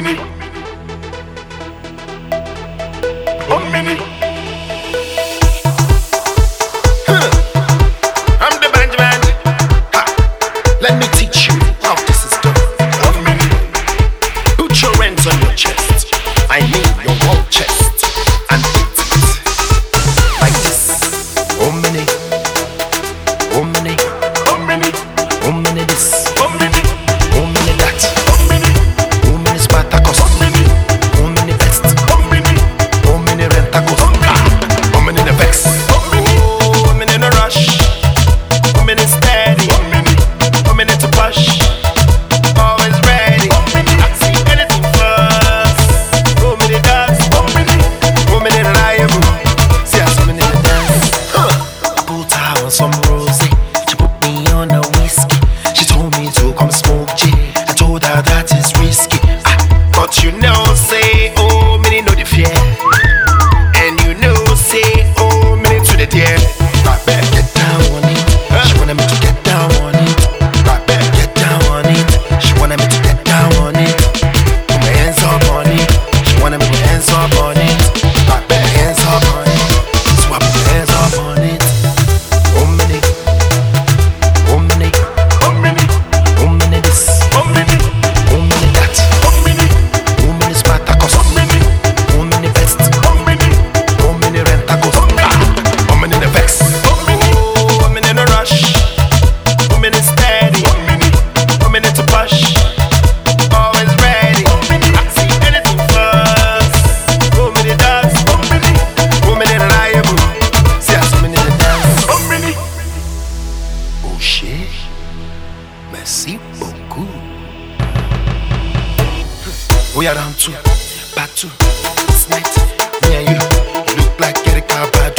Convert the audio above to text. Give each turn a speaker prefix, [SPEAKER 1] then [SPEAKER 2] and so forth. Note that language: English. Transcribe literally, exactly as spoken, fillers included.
[SPEAKER 1] minute. One minute. Huh. I'm the Benjamin. Ha. Let me teach you how this is done. One minute. Put your hands on your chest. I mean your whole chest. And beat it like this. One minute. One minute. One minute. One minute this. One minute. One minute that. One minute. One minute Spartacus. One minute. One minute best. One minute. One minute Rentacus. One minute the vex. One minute. One minute no rush. One minute steady. One minute. One minute to push. Always ready. One minute. I see anything first. One minute dance. One minute. One minute reliable. See us one minute dance. Huh. I put her on some rosé. She put me on a whiskey. She told me to come smoke J. I told her that is risky. Ah, but you know, say, oh, me know the fear. And you know, say, oh, me to the dear. I better get down on it. She wanted me to get down on it. I better get down on it. She wanted me to get down on it. Put my hands up on it. She wanted me to put my hands up on it. I better hands up on it. So I put my hands up on it. One minute. One minute. One minute. One minute this. One minute. One minute that. One minute. One minute Spartacus. One minute. One minute best. One minute. One minute Rentacus. One minute the vex. One minute. One minute no rush. One minute steady. One minute. One minute to push. Always ready. One minute. I see anything first. One minute dance. One minute. One minute reliable. See us one minute dance. One minute. Oh shit. Merci beaucoup. We are down two, back two. This night, me and you, you look like Erika Badu.